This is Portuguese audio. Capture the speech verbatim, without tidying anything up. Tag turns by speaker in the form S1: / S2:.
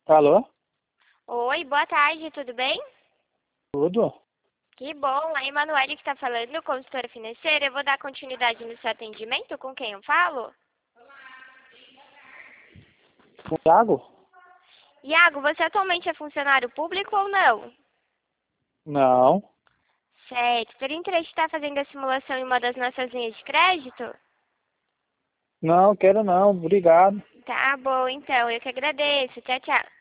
S1: Alô?
S2: Oi, boa tarde, tudo bem?
S1: Tudo?
S2: Que bom, a Emanuele que está falando, consultora financeira. Eu vou dar continuidade no seu atendimento, com quem eu falo?
S1: Com o Thiago?
S2: Iago, você atualmente é funcionário público ou não?
S1: Não.
S2: Certo, teria interesse em estar fazendo a simulação em uma das nossas linhas de crédito?
S1: Não, quero não. Obrigado.
S2: Tá bom, então, eu que agradeço. Tchau, tchau.